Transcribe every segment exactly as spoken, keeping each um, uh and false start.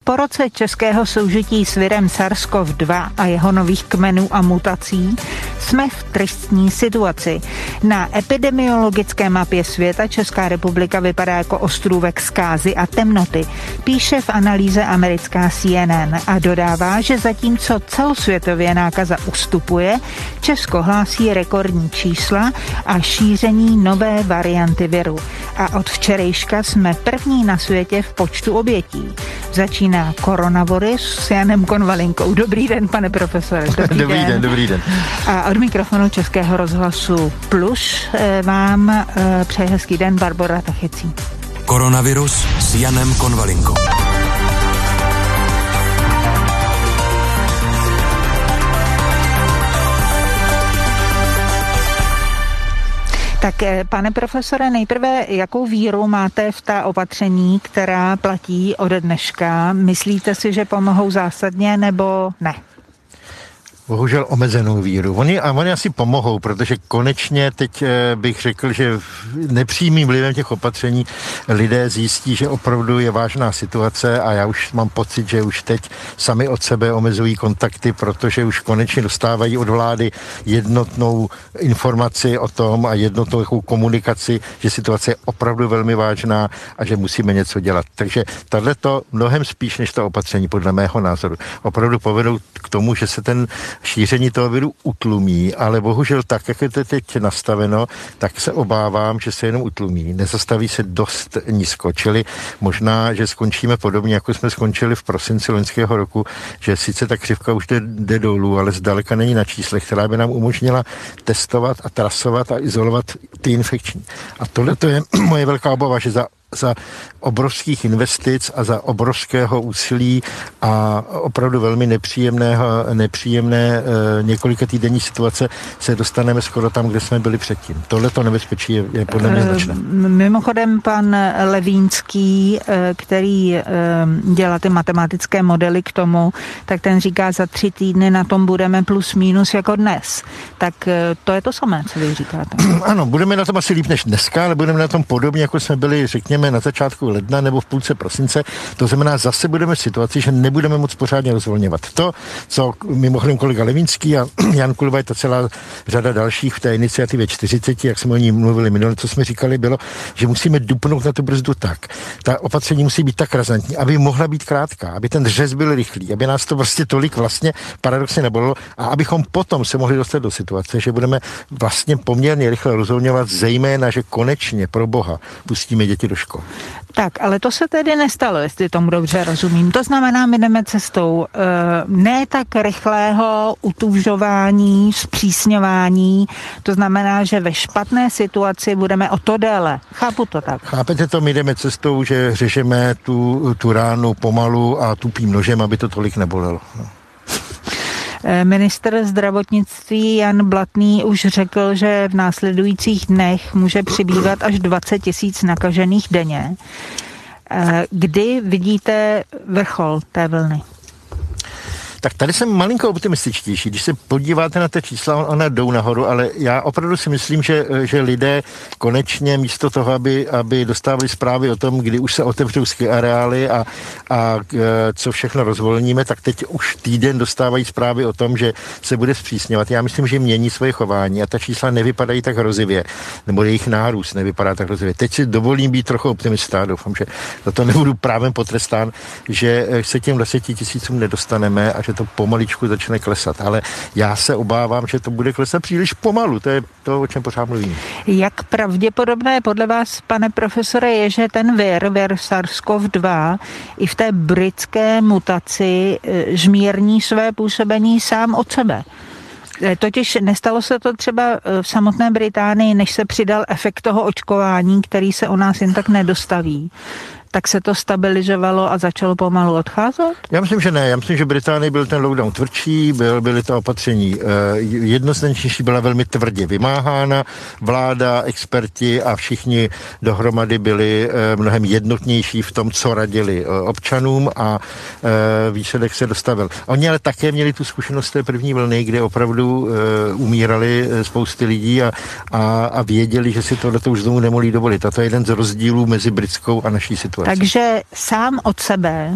Po roce českého soužití s virem SARS-C o V dva a jeho nových kmenů a mutací jsme v tristní situaci. Na epidemiologické mapě světa Česká republika vypadá jako ostrůvek zkázy a temnoty, píše v analýze americká C N N a dodává, že zatímco celosvětově nákaza ustupuje, Česko hlásí rekordní čísla a šíření nové varianty viru. A od včerejška jsme první na světě v počtu obětí. Začíná koronavirus s Janem Konvalinkou. Dobrý den, pane profesore. Dobrý, dobrý den. den. Dobrý den. A od mikrofonu Českého rozhlasu Plus vám přeje hezký den Barbora Tachycí. Koronavirus s Janem Konvalinkou. Tak, pane profesore, nejprve, jakou víru máte v ta opatření, která platí ode dneška? Myslíte si, že pomohou zásadně, nebo ne? Bohužel omezenou víru. Oni, a oni asi pomohou, protože konečně teď bych řekl, že nepřímým vlivem těch opatření lidé zjistí, že opravdu je vážná situace a já už mám pocit, že už teď sami od sebe omezují kontakty, protože už konečně dostávají od vlády jednotnou informaci o tom a jednotnou komunikaci, že situace je opravdu velmi vážná a že musíme něco dělat. Takže tato mnohem spíš než ta opatření, podle mého názoru, opravdu povedou k tomu, že se ten šíření toho viru utlumí, ale bohužel tak, jak je to teď nastaveno, tak se obávám, že se jenom utlumí. Nezastaví se dost nízko, čili možná, že skončíme podobně, jako jsme skončili v prosinci loňského roku, že sice ta křivka už jde, jde dolů, ale zdaleka není na číslech, která by nám umožnila testovat a trasovat a izolovat ty infekční. A tohle to je moje velká obava, že za za obrovských investic a za obrovského úsilí a opravdu velmi nepříjemného, nepříjemné e, několika týdenní situace se dostaneme skoro tam, kde jsme byli předtím. Tohleto nebezpečí je, je podle mě značné. Mimochodem pan Levínský, který e, dělá ty matematické modely k tomu, tak ten říká, za tři týdny na tom budeme plus minus jako dnes. Tak e, to je to samé, co vy říkáte. Ano, budeme na tom asi líp než dneska, ale budeme na tom podobně, jako jsme byli, řekněme, na začátku ledna nebo v půlce prosince. To znamená, zase budeme v situaci, že nebudeme moc pořádně rozvolňovat. To, co mimochodem kolega Levínský a Jan Kulvajt a celá řada dalších v té iniciativě čtyřicet, jak jsme o ní mluvili minule, co jsme říkali, bylo, že musíme dupnout na tu brzdu tak. Ta opatření musí být tak razantní, aby mohla být krátká, aby ten řez byl rychlý, aby nás to prostě tolik vlastně paradoxně nebolelo a abychom potom se mohli dostat do situace, že budeme vlastně poměrně rychle rozvolňovat, zejména, že konečně pro Boha pustíme děti do školy. Tak, ale to se tedy nestalo, jestli tomu dobře rozumím. To znamená, my jdeme cestou e, ne tak rychlého utužování, zpřísňování, to znamená, že ve špatné situaci budeme o to déle. Chápu to tak. Chápete to, my jdeme cestou, že řežeme tu, tu ránu pomalu a tupým nožem, aby to tolik nebolelo. No. Ministr zdravotnictví Jan Blatný už řekl, že v následujících dnech může přibývat až dvacet tisíc nakažených denně. Kdy vidíte vrchol té vlny? Tak tady jsem malinko optimističtější. Když se podíváte na ty čísla, ona jdou nahoru, ale já opravdu si myslím, že, že lidé konečně místo toho, aby, aby dostávali zprávy o tom, kdy už se otevřou ski areály a, a co všechno rozvolníme, tak teď už týden dostávají zprávy o tom, že se bude zpřísňovat. Já myslím, že mění svoje chování a ta čísla nevypadají tak hrozivě, nebo jejich nárůst nevypadá tak hrozivě. Teď si dovolím být trochu optimista, doufám, že za to nebudu právem potrestán, že se těm deseti tisícům nedostaneme a že to pomaličku začne klesat, ale já se obávám, že to bude klesat příliš pomalu, to je to, o čem pořád mluvím. Jak pravděpodobné podle vás, pane profesore, je, že ten vir, vir SARS-C o V dva i v té britské mutaci zmírní své působení sám od sebe? Totiž nestalo se to třeba v samotné Británii, než se přidal efekt toho očkování, který se u nás jen tak nedostaví. Tak se to stabilizovalo a začalo pomalu odcházet? Já myslím, že ne. Já myslím, že v Británii byl ten lockdown tvrdší, byl, byly to opatření eh, jednoznačnější, byla velmi tvrdě vymáhána. Vláda, experti a všichni dohromady byli eh, mnohem jednotnější v tom, co radili eh, občanům a eh, výsledek se dostavil. Oni ale také měli tu zkušenost té první vlny, kde opravdu eh, umírali spousty lidí a, a, a věděli, že si tohleto už znovu nemohli dovolit. A to je jeden z rozdílů mezi britskou a naší situací. Takže sám od sebe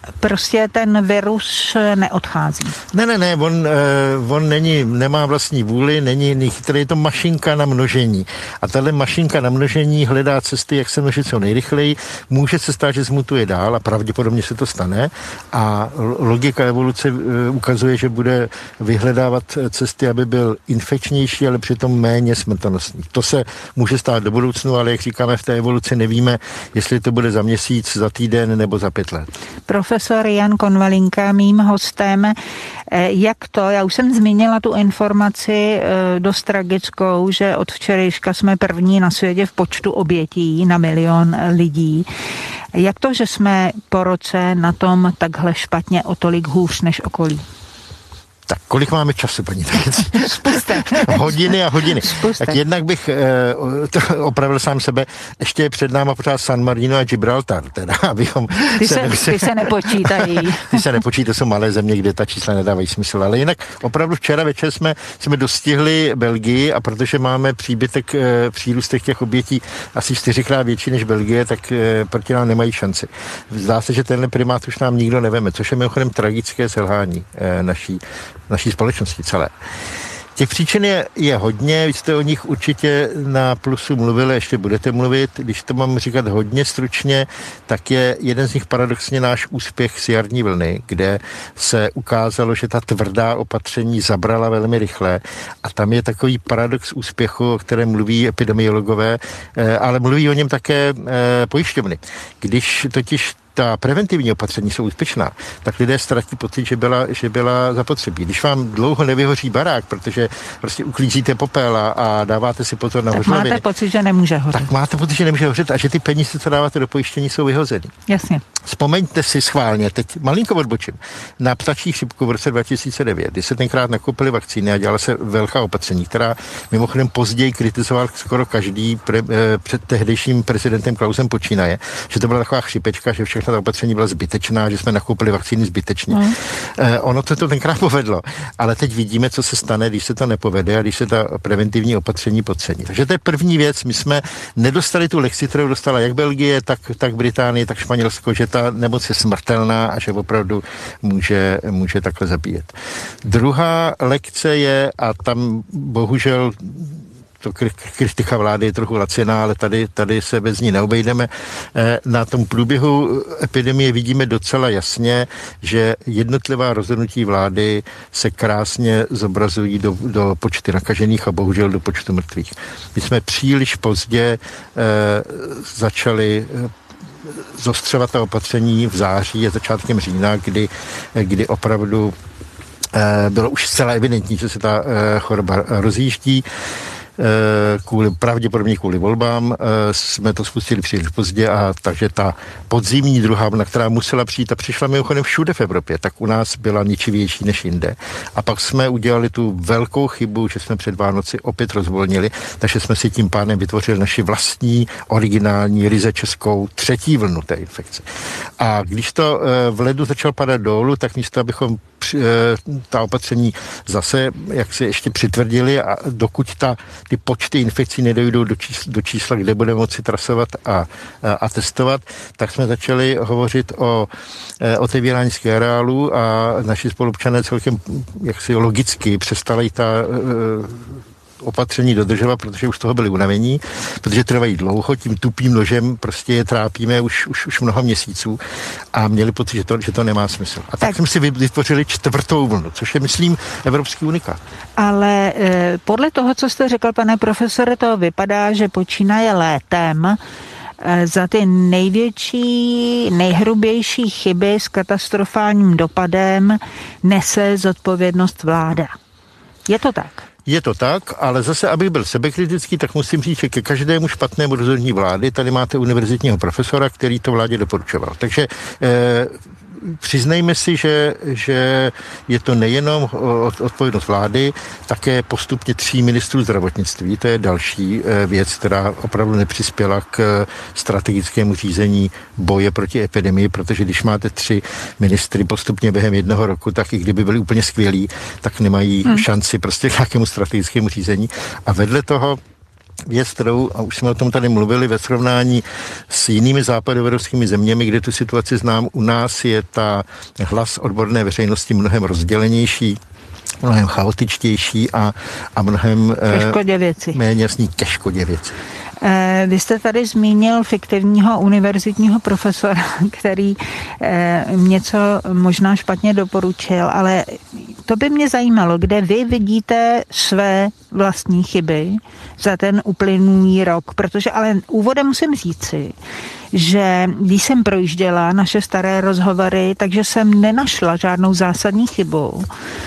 prostě ten virus neodchází. Ne, ne, ne, on, on není, nemá vlastní vůli, není chytrý, je to mašinka na množení. A tahle mašinka na množení hledá cesty, jak se množit co nejrychleji. Může se stát, že zmutuje dál a pravděpodobně se to stane. A logika evoluce ukazuje, že bude vyhledávat cesty, aby byl infekčnější, ale přitom méně smrtonostný. To se může stát do budoucnu, ale jak říkáme v té evoluci, nevíme, jestli to bude za měsíc, za týden nebo za pět let. Profesor Jan Konvalinka, mým hostem. Jak to? Já už jsem zmínila tu informaci dost tragickou, že od včerejška jsme první na světě v počtu obětí na milion lidí. Jak to, že jsme po roce na tom takhle špatně o tolik hůř než okolí? Tak kolik máme času, paní Tajíc? Spuste. Hodiny a hodiny. Spuste. Tak jednak bych eh, opravil sám sebe, ještě je před náma pořád San Marino a Gibraltar, teda, abychom... Ty se, se, ty se nepočítají. Ty se nepočítají, to jsou malé země, kde ta čísla nedávají smysl, ale jinak opravdu včera večer jsme, jsme dostihli Belgii a protože máme příbytek, eh, přírůstek těch obětí asi čtyřikrát větší než Belgie, tak eh, proti nám nemají šanci. Zdá se, že tenhle primát už nám nikdo neveme, což je mimochodem tragické selhání eh, naší naší společnosti celé. Těch příčin je, je hodně, vy jste o nich určitě na Plusu mluvili, ještě budete mluvit. Když to mám říkat hodně stručně, tak je jeden z nich paradoxně náš úspěch z jarní vlny, kde se ukázalo, že ta tvrdá opatření zabrala velmi rychle a tam je takový paradox úspěchu, o kterém mluví epidemiologové, ale mluví o něm také pojišťovny. Když totiž ta preventivní opatření jsou úspěšná, tak lidé ztratí pocit, že byla, že byla zapotřebí. Když vám dlouho nevyhoří barák, protože prostě uklízíte popel a, a dáváte si pozor na hořlaviny. Tak máte pocit, že nemůže hořet. Tak máte pocit, že nemůže hořet a že ty peníze, co dáváte do pojištění, jsou vyhozeny. Jasně. Vzpomeňte si schválně, teď malinko odbočím, na ptačí chřipku v roce dva tisíce devět, kdy se tenkrát nakoupily vakcíny a dělala se velká opatření, která mimochodem později kritizoval skoro každý pre, před tehdejším prezidentem Klausem počínaje, že to byla taková chřipečka, že všechna ta opatření byla zbytečná, že jsme nakoupili vakcíny zbytečně. Mm. Eh, ono to, to tenkrát povedlo, ale teď vidíme, co se stane, když se to nepovede a když se ta preventivní opatření podcení. Takže to je první věc. My jsme nedostali tu lekci, kterou dostala jak Belgie, tak, tak Británie, tak Španělsko, že ta nemoc je smrtelná a že opravdu může, může takhle zabíjet. Druhá lekce je, a tam bohužel to kritika vlády je trochu laciná, ale tady, tady se bez ní neobejdeme. Na tom průběhu epidemie vidíme docela jasně, že jednotlivá rozhodnutí vlády se krásně zobrazují do, do počty nakažených a bohužel do počtu mrtvých. My jsme příliš pozdě eh, začali zostřovat ta opatření v září a začátkem října, kdy, kdy opravdu eh, bylo už zcela evidentní, že se ta eh, choroba rozjíždí. Kvůli, pravděpodobně kvůli volbám jsme to spustili příliš pozdě a takže ta podzimní druhá vlna, která musela přijít a přišla mimochodem všude v Evropě, tak u nás byla ničivější než jinde. A pak jsme udělali tu velkou chybu, že jsme před Vánoci opět rozvolnili, takže jsme si tím pádem vytvořili naši vlastní, originální, ryze českou třetí vlnu té infekce. A když to v lednu začal padat dolů, tak místo, abychom ta opatření zase jak se ještě přitvrdili a dokud ta, ty počty infekcí nedojdou do čísla, do čísla, kde budeme moci trasovat a, a, a testovat, tak jsme začali hovořit o otevírání areálů a naši spolupčané celkem jaksi logicky přestali ta opatření dodržovat, protože už z toho byli unavení, protože trvají dlouho, tím tupým nožem prostě je trápíme už, už, už mnoho měsíců a měli pocit, že to, že to nemá smysl. A tak, tak jsme si vytvořili čtvrtou vlnu, což je, myslím, evropský unikát. Ale e, podle toho, co jste řekl, pane profesore, to vypadá, že počínaje létem e, za ty největší, nejhrubější chyby s katastrofálním dopadem nese zodpovědnost vláda. Je to tak? Je to tak, ale zase, abych byl sebekritický, tak musím říct, že ke každému špatnému rozhodnutí vlády tady máte univerzitního profesora, který to vládě doporučoval. Takže eh, přiznejme si, že, že je to nejenom odpovědnost vlády, také postupně tří ministrů zdravotnictví. To je další věc, která opravdu nepřispěla k strategickému řízení boje proti epidemii, protože když máte tři ministry postupně během jednoho roku, tak i kdyby byli úplně skvělí, tak nemají hmm. šanci prostě k nějakému strategickému řízení. A vedle toho věc, kterou, a už jsme o tom tady mluvili, ve srovnání s jinými západoevropskými zeměmi, kde tu situaci znám, u nás je ta hlas odborné veřejnosti mnohem rozdělenější, mnohem chaotičtější a, a mnohem eh, méně jasný ke škodě věci. Eh, vy jste tady zmínil fiktivního univerzitního profesora, který eh, něco možná špatně doporučil, ale to by mě zajímalo, kde vy vidíte své vlastní chyby za ten uplynulý rok, protože ale úvodem musím říci, že když jsem projížděla naše staré rozhovory, takže jsem nenašla žádnou zásadní chybu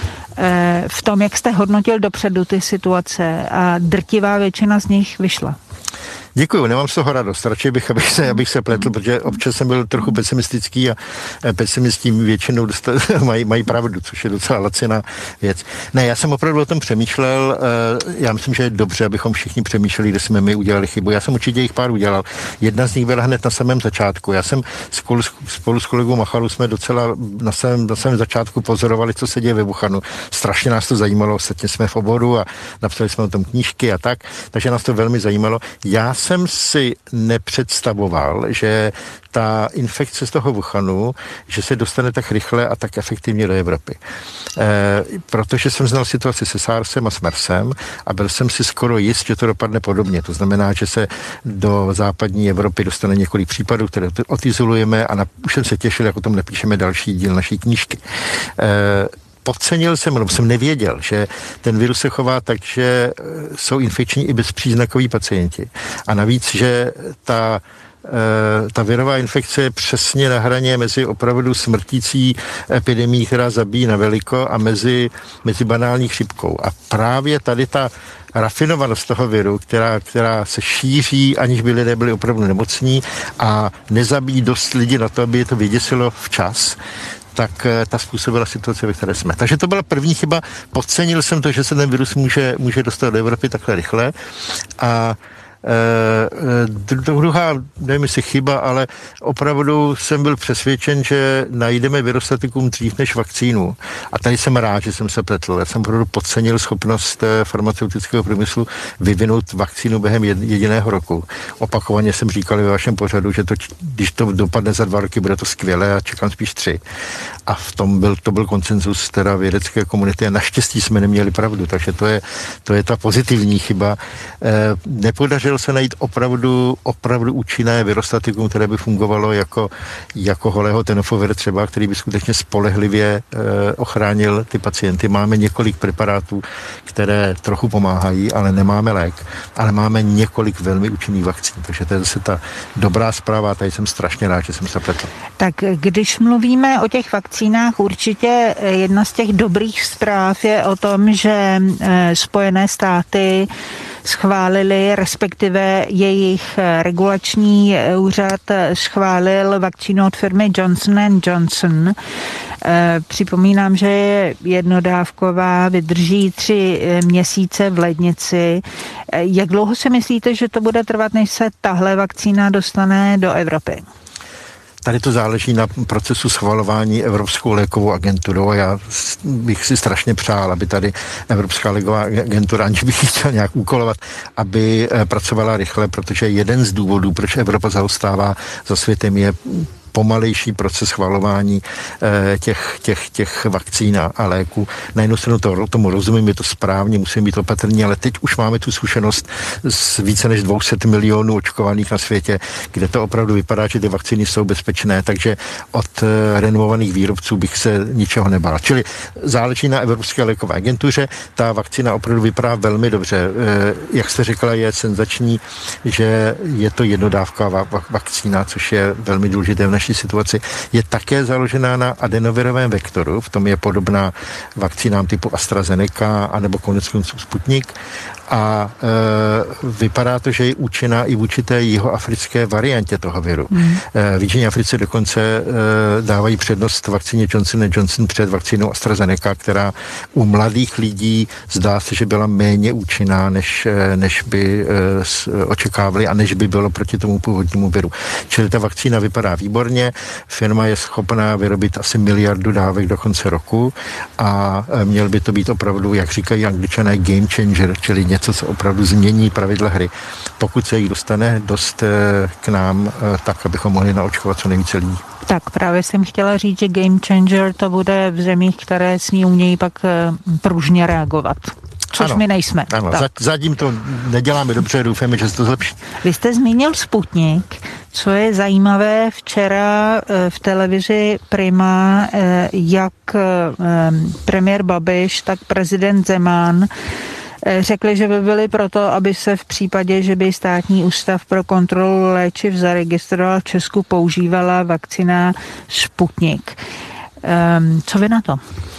v tom, jak jste hodnotil dopředu ty situace a drtivá většina z nich vyšla. Děkuju, nemám z toho radost. Radši bych, abych se, abych se pletl, protože občas jsem byl trochu pesimistický a pesimistí většinou dostat, mají, mají pravdu, což je docela laciná věc. Ne, já jsem opravdu o tom přemýšlel. Já myslím, že je dobře, abychom všichni přemýšleli, kde jsme my udělali chybu. Já jsem určitě jich pár udělal. Jedna z nich byla hned na samém začátku. Já jsem spolu, spolu s kolegou Machalou jsme docela na samém, na samém začátku pozorovali, co se děje ve Wuhanu. Strašně nás to zajímalo, ostatně jsme v oboru a napsali jsme o tom knížky a tak, takže nás to velmi zajímalo. Já jsem si nepředstavoval, že ta infekce z toho Wuhanu, že se dostane tak rychle a tak efektivně do Evropy. E, protože jsem znal situaci se SARSem a s MERSem a byl jsem si skoro jist, že to dopadne podobně. To znamená, že se do západní Evropy dostane několik případů, které odizolujeme a na, už jsem se těšil, jak o tom napíšeme další díl naší knížky. E, Podcenil jsem, nebo jsem nevěděl, že ten virus se chová tak, že jsou infekční i bezpříznakoví pacienti. A navíc, že ta, ta virová infekce je přesně na hraně mezi opravdu smrtící epidemií, která zabíjí na veliko, a mezi, mezi banální chřipkou. A právě tady ta rafinovanost toho viru, která, která se šíří, aniž by lidé byli opravdu nemocní a nezabíjí dost lidí na to, aby je to vyděsilo včas, tak ta způsobila situace, ve které jsme. Takže to byla první chyba. Podcenil jsem to, že se ten virus může, může dostat do Evropy takhle rychle. A e, druhá, nevím jestli chyba, ale opravdu jsem byl přesvědčen, že najdeme virostatikum dřív než vakcínu. A tady jsem rád, že jsem se pletl. Já jsem opravdu podcenil schopnost farmaceutického průmyslu vyvinout vakcínu během jediného roku. Opakovaně jsem říkal ve vašem pořadu, že to, když to dopadne za dva roky, bude to skvělé a čekám spíš tři. A v tom byl, to byl konsenzus teda vědecké komunity a naštěstí jsme neměli pravdu, takže to je, to je ta pozitivní chyba. E, nepodařilo se najít opravdu, opravdu účinné virostatikum, které by fungovalo jako, jako holého tenofovir třeba, který by skutečně spolehlivě e, ochránil ty pacienty. Máme několik preparátů, které trochu pomáhají, ale nemáme lék, ale máme několik velmi účinných vakcín, takže to je zase ta dobrá zpráva, tady jsem strašně rád, že jsem se pletl. Tak když mluvíme o těch vakcínách, určitě jedna z těch dobrých zpráv je o tom, že Spojené státy schválili, respektive jejich regulační úřad schválil vakcínu od firmy Johnson and Johnson. Připomínám, že je jednodávková, vydrží tři měsíce v lednici. Jak dlouho si myslíte, že to bude trvat, než se tahle vakcína dostane do Evropy? Tady to záleží na procesu schvalování Evropskou lékovou agenturou a já bych si strašně přál, aby tady Evropská léková agentura, aniž bych ji chtěl nějak úkolovat, aby pracovala rychle, protože jeden z důvodů, proč Evropa zaostává za světem, je pomalejší proces schvalování eh, těch, těch, těch vakcín a léků. Na jednu stranu to, tomu rozumím, je to správně, musím být opatrný, ale teď už máme tu zkušenost s více než dvě stě milionů očkovaných na světě, kde to opravdu vypadá, že ty vakcíny jsou bezpečné, takže od eh, renomovaných výrobců bych se ničeho nebál. Čili záleží na Evropské lékové agentuře, ta vakcína opravdu vypadá velmi dobře. Eh, jak jste řekla, je senzační, že je to jednodávková vakcína, což je velmi důležité v naší situaci, je také založená na adenovirovém vektoru, v tom je podobná vakcínám typu AstraZeneca anebo koneckonců Sputnik a e, vypadá to, že je účinná i vůči té jihoafrické variantě toho viru. Mm. E, v Jižní Africe dokonce e, dávají přednost vakcíně Johnson and Johnson před vakcínou AstraZeneca, která u mladých lidí zdá se, že byla méně účinná, než, než by e, očekávali a než by bylo proti tomu původnímu viru. Čili ta vakcína vypadá výborně. úsporně. Firma je schopná vyrobit asi miliardu dávek do konce roku a měl by to být opravdu, jak říkají Angličané, game changer, čili něco, co opravdu změní pravidla hry. Pokud se jich dostane dost k nám, tak abychom mohli naočkovat co nejvíce lidí. Tak právě jsem chtěla říct, že game changer to bude v zemích, které s ní umějí pak pružně reagovat. Což ano, my nejsme. Ano, zatím to neděláme dobře, doufáme, že se to zlepší. Vy jste zmínil Sputnik, co je zajímavé, včera v televizi Prima, jak premiér Babiš, tak prezident Zeman řekli, že by byli proto, aby se v případě, že by Státní ústav pro kontrolu léčiv zaregistroval v Česku, používala vakcína Sputnik. Co vy na to?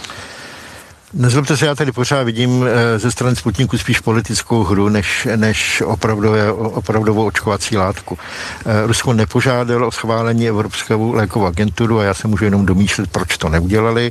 Nezlobte se, já tady pořád vidím ze strany Sputniku spíš politickou hru, než, než opravdové, opravdovou očkovací látku. Rusko nepožádalo o schválení Evropskou lékovou agenturu a já se můžu jenom domýšlet, proč to neudělali.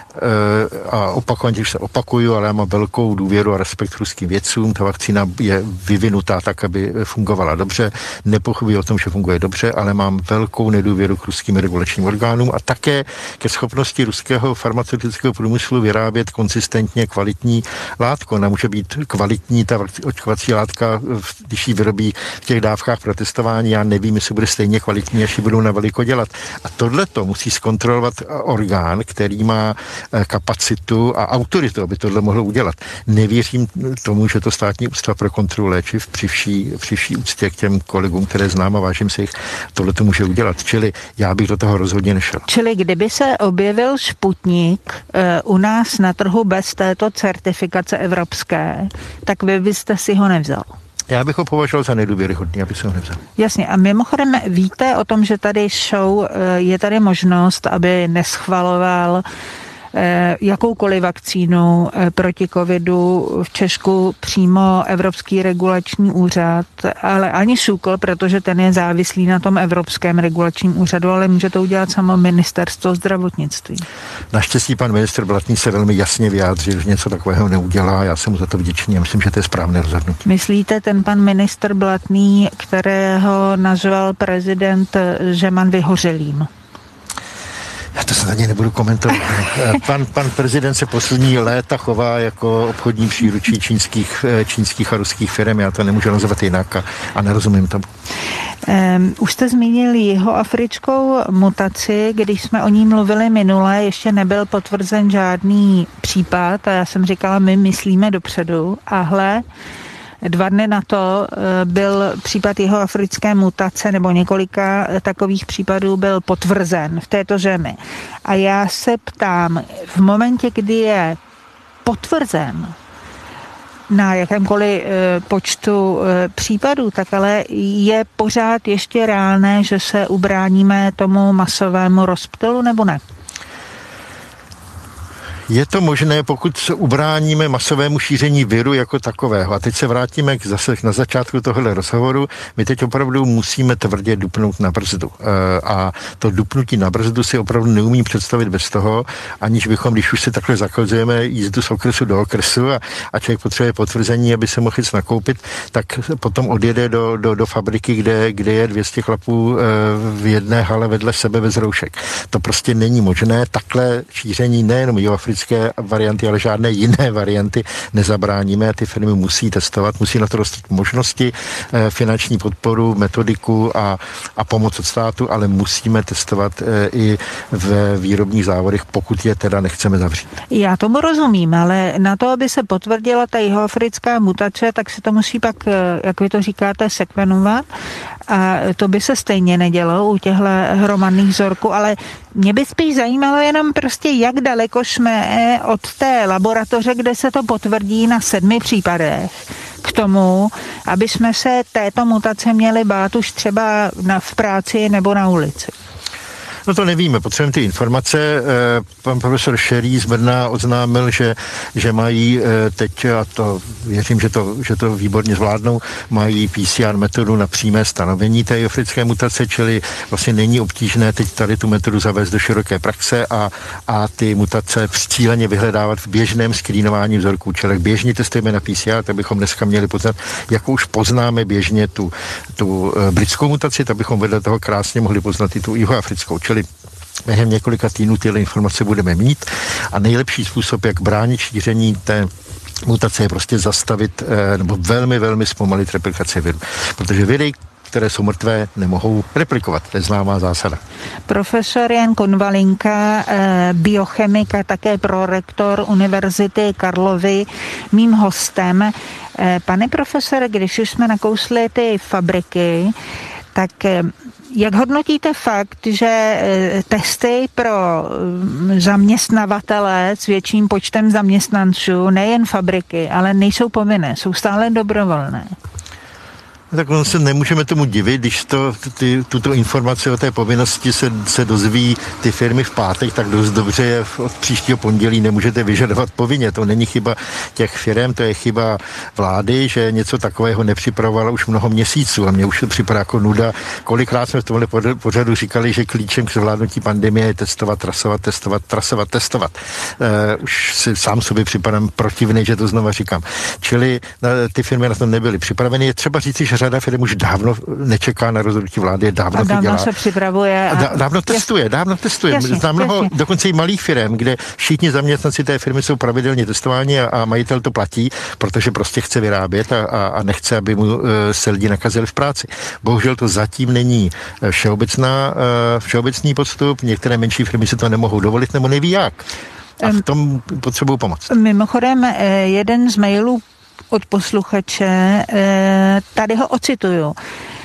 A opakovaně, když se opakuju, ale já mám velkou důvěru a respekt ruským vědcům. Ta vakcína je vyvinutá tak, aby fungovala dobře. Nepochybuji o tom, že funguje dobře, ale mám velkou nedůvěru k ruským regulačním orgánům a také ke schopnosti ruského farmaceutického průmyslu vyrábět konsistentně kvalitní látku. Ona může být kvalitní, ta očkovací látka, když ji vyrobí v těch dávkách pro testování, já nevím, jestli bude stejně kvalitní, až ji budou na veliko dělat. A tohleto musí zkontrolovat orgán, který má kapacitu a autoritu, aby tohle mohlo udělat. Nevěřím tomu, že to Státní ústav pro kontrolu léčiv při vší, při vší úctě k těm kolegům, které znám a vážím si jich, tohle to může udělat. Čili já bych do toho rozhodně nešel. Čili kdyby se objevil Sputnik uh, u nás na trhu bez této certifikace evropské, tak vy byste si ho nevzal? Já bych ho považoval za nedůvěryhodný, aby se ho nevzal. Jasně. A mimochodem víte o tom, že tady jsou, je tady možnost, aby neschvaloval jakoukoliv vakcínu proti covidu v Česku přímo Evropský regulační úřad, ale ani SÚKL, protože ten je závislý na tom Evropském regulačním úřadu, ale může to udělat samo ministerstvo zdravotnictví. Naštěstí pan ministr Blatný se velmi jasně vyjádřil, že něco takového neudělá. Já jsem mu za to vděčný a myslím, že to je správné rozhodnutí. Myslíte, ten pan ministr Blatný, kterého nazval prezident Zeman vyhořelým? Já to se ani nebudu komentovat. Pan, pan prezident se poslední léta chová jako obchodní příručí čínských, čínských a ruských firm. Já to nemůžu nazvat jinak a, a nerozumím tomu. Um, už jste zmínil jihoafrickou mutaci, když jsme o ní mluvili minule, ještě nebyl potvrzen žádný případ a já jsem říkala, my myslíme dopředu a hle, dva dny na to byl případ jihoafrické mutace, nebo několika takových případů byl potvrzen v této zemi. A já se ptám, v momentě, kdy je potvrzen na jakémkoliv počtu případů, tak ale je pořád ještě reálné, že se ubráníme tomu masovému rozptylu, nebo ne? Je to možné, pokud se ubráníme masovému šíření viru jako takového. A teď se vrátíme k zase na začátku tohohle rozhovoru. My teď opravdu musíme tvrdě dupnout na brzdu. A to dupnutí na brzdu si opravdu neumím představit bez toho, aniž bychom, když už se takhle zakazujeme jízdu z okresu do okresu a, a člověk potřebuje potvrzení, aby se mohl jít nakoupit, tak potom odjede do, do, do fabriky, kde, kde je dvě stě chlapů v jedné hale vedle sebe bez roušek. To prostě není možné. Takhle šíření nejenom jihoafrické varianty, ale žádné jiné varianty nezabráníme. Ty firmy musí testovat, musí na to dostat možnosti, finanční podporu, metodiku a, a pomoc od státu, ale musíme testovat i v výrobních závodech, pokud je teda nechceme zavřít. Já tomu rozumím, ale na to, aby se potvrdila ta jihoafrická mutace, tak se to musí pak, jak vy to říkáte, sekvenovat a to by se stejně nedělo u těchto hromadných vzorků, ale mě by spíš zajímalo jenom prostě, jak daleko jsme od té laboratoře, kde se to potvrdí na sedmi případech, k tomu, aby jsme se této mutace měli bát už třeba na, v práci nebo na ulici. No to nevíme, potřebujeme ty informace. Pan profesor Šerý z Brna oznámil, že, že mají teď, a to věřím, že to, že to výborně zvládnou, mají P C R metodu na přímé stanovení té africké mutace, čili vlastně není obtížné teď tady tu metodu zavést do široké praxe a, a ty mutace cíleně vyhledávat v běžném skrýnování vzorků. Čili běžně testujeme na P C R, tak bychom dneska měli poznat, jak už poznáme běžně tu, tu britskou mutaci, tak bychom vedle toho krásně mohli poznat i tu jihoafrickou. Čili během několika týdnů tyhle informace budeme mít a nejlepší způsob, jak bránit šíření té mutace, je prostě zastavit nebo velmi, velmi zpomalit replikaci viru. Protože viry, které jsou mrtvé, nemohou replikovat. To je známá zásada. Profesor Jan Konvalinka, biochemik a také prorektor Univerzity Karlovy, mým hostem. Pane profesore, když už jsme nakousli ty fabriky, tak jak hodnotíte fakt, že testy pro zaměstnavatele s větším počtem zaměstnanců, nejen fabriky, ale nejsou povinné, jsou stále dobrovolné? Tak on se nemůžeme tomu divit, když to, ty, tuto informaci o té povinnosti se, se dozví ty firmy v pátek, tak dost dobře je od příštího pondělí nemůžete vyžadovat povinně. To není chyba těch firm, to je chyba vlády, že něco takového nepřipravovala už mnoho měsíců a mě už to připadá jako nuda. Kolikrát jsme v tomhle pořadu říkali, že klíčem k zvládnutí pandemie je testovat, trasovat, testovat, trasovat, testovat. Uh, už si sám sobě připadám protivný, že to znova říkám. Čili uh, ty firmy na to nebyly připraveny. Je třeba říci, že řada firm už dávno nečeká na rozhodnutí vlády, dávno, a dávno to dělá. se připravuje. A... Dá, dávno testuje, dávno testuje. Jasně, Znám mnoho, jasně. dokonce i malých firm, kde všichni zaměstnanci té firmy jsou pravidelně testováni a, a majitel to platí, protože prostě chce vyrábět a, a, a nechce, aby mu uh, se lidi nakazili v práci. Bohužel to zatím není všeobecná, uh, všeobecný postup, některé menší firmy si to nemohou dovolit nebo neví jak. A v tom potřebují pomoc. Mimochodem, jeden z mailů od posluchače, tady ho ocituju.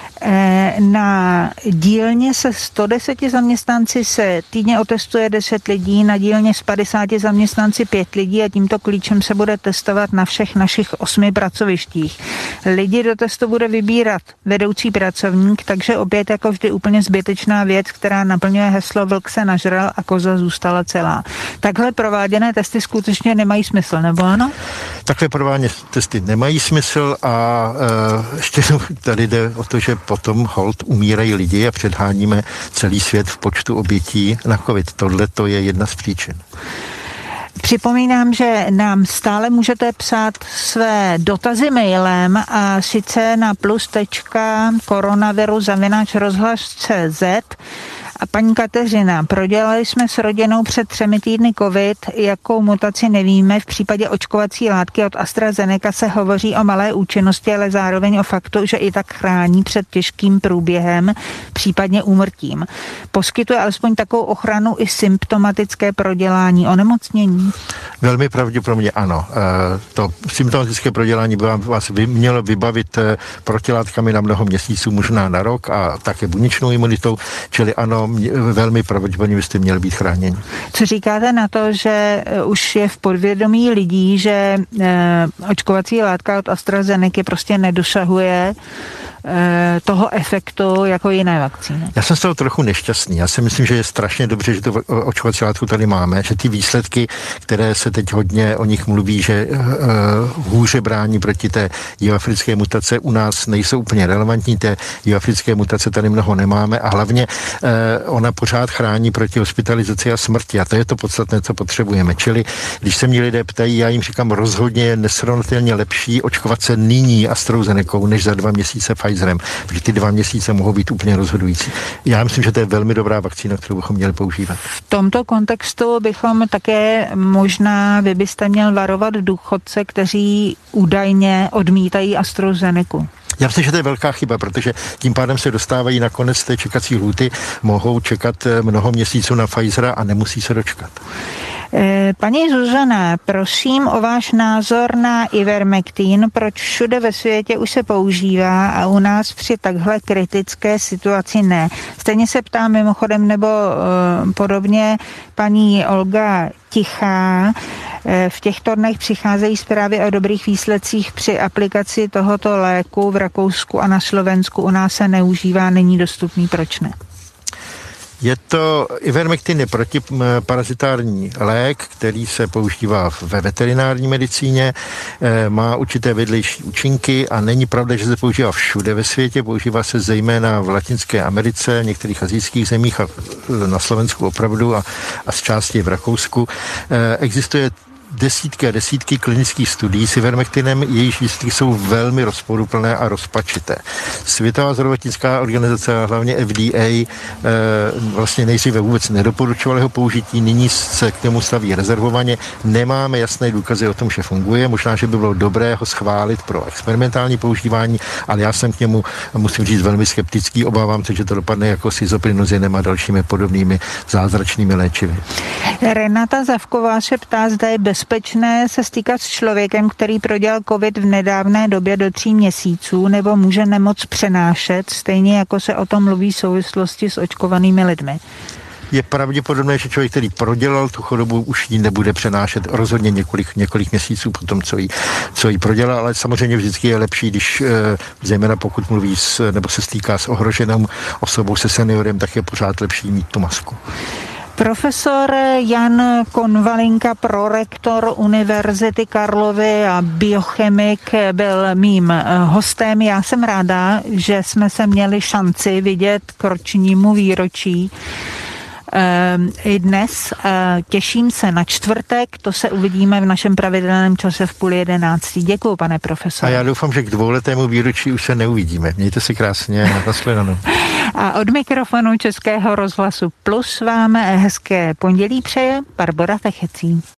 Na dílně se sto deseti zaměstnanci se týdně otestuje deset lidí, na dílně s padesáti zaměstnanci pět lidí a tímto klíčem se bude testovat na všech našich osmi pracovištích. Lidi do testu bude vybírat vedoucí pracovník, takže opět jako vždy úplně zbytečná věc, která naplňuje heslo vlk se nažral a koza zůstala celá. Takhle prováděné testy skutečně nemají smysl, nebo ano? Takhle prováděné testy nemají smysl a uh, ještě tady jde o to, že potom hold umírají lidi a předháníme celý svět v počtu obětí na covid. Tohle to je jedna z příčin. Připomínám, že nám stále můžete psát své dotazy mailem a sice na plus tečka koronavirus zavináč rozhlas tečka cé zet. A paní Kateřina, prodělali jsme s rodinou před třemi týdny covid, jakou mutaci nevíme. V případě očkovací látky od AstraZeneca se hovoří o malé účinnosti, ale zároveň o faktu, že i tak chrání před těžkým průběhem, případně úmrtím. Poskytuje alespoň takovou ochranu i symptomatické prodělání onemocnění? Velmi pravděpodobně ano. To symptomatické prodělání by vás mělo vybavit protilátkami na mnoho měsíců, možná na rok a také buněčnou imunitou, čili ano, velmi pravděpodobně byste měli být chráněni. Co říkáte na to, že už je v podvědomí lidí, že očkovací látka od AstraZeneca prostě nedosahuje toho efektu jako jiné vakcíny? Já jsem z toho trochu nešťastný. Já si myslím, že je strašně dobře, že to očkovací látku tady máme, že ty výsledky, které se teď hodně o nich mluví, že uh, hůře brání proti té jihoafrické mutace, u nás nejsou úplně relevantní. Té jihoafrické mutace tady mnoho nemáme a hlavně uh, ona pořád chrání proti hospitalizaci a smrti a to je to podstatné, co potřebujeme. Čili když se mě lidé ptají, já jim říkám rozhodně nesrovnatelně lepší očkovat se nyní AstraZenecou, než za dva měsíce Pfizerem, protože ty dva měsíce mohou být úplně rozhodující. Já myslím, že to je velmi dobrá vakcína, kterou bychom měli používat. V tomto kontextu bychom také možná, vy byste měl varovat důchodce, kteří údajně odmítají AstraZenecu. Já myslím, že to je velká chyba, protože tím pádem se dostávají na konec té čekací lhůty, mohou čekat mnoho měsíců na Pfizera a nemusí se dočkat. Paní Zuzana, prosím o váš názor na Ivermectin, proč všude ve světě už se používá a u nás při takhle kritické situaci ne. Stejně se ptám mimochodem nebo uh, podobně paní Olga Tichá. V těchto dnech přicházejí zprávy o dobrých výsledcích při aplikaci tohoto léku v Rakousku a na Slovensku. U nás se neužívá, není dostupný, proč ne? Je to ivermektin je protiparazitární lék, který se používá ve veterinární medicíně, má určité vedlejší účinky a není pravda, že se používá všude ve světě, používá se zejména v Latinské Americe, v některých asijských zemích a na Slovensku opravdu a, a z části v Rakousku. Existuje desítky a desítky klinických studií s ivermektinem, jejichž výsledky jsou velmi rozporuplné a rozpačité. Světová zdravotnická organizace a hlavně F D A e, vlastně nejdříve vůbec nedoporučoval jeho použití, nyní se k tomu staví rezervovaně. Nemáme jasné důkazy o tom, že funguje. Možná, že by bylo dobré ho schválit pro experimentální používání, ale já jsem k němu, musím říct, velmi skeptický. Obávám se, že to dopadne jako s izoprinozinem a dalšími podobnými zázračnými léčivy. Renata Zavková se ptá, zda je bezpečné se stýkat s člověkem, který prodělal covid v nedávné době do tří měsíců, nebo může nemoc přenášet, stejně jako se o tom mluví v souvislosti s očkovanými lidmi. Je pravděpodobné, že člověk, který prodělal tu chorobu, už ji nebude přenášet rozhodně několik, několik měsíců po tom, co ji, co ji prodělal, ale samozřejmě vždycky je lepší, když zejména pokud mluví s, nebo se stýká s ohroženou osobou, se seniorem, tak je pořád lepší mít tu masku. Profesor Jan Konvalinka, prorektor Univerzity Karlovy a biochemik, byl mým hostem. Já jsem ráda, že jsme se měli šanci vidět k ročnímu výročí i dnes. Těším se na čtvrtek, to se uvidíme v našem pravidelném čase v půl jedenáctý. Děkuju, pane profesore. A já doufám, že k dvouletému výročí už se neuvidíme. Mějte si krásně, nashledanou. A od mikrofonu Českého rozhlasu Plus vám hezké pondělí přeje Barbora Techecí.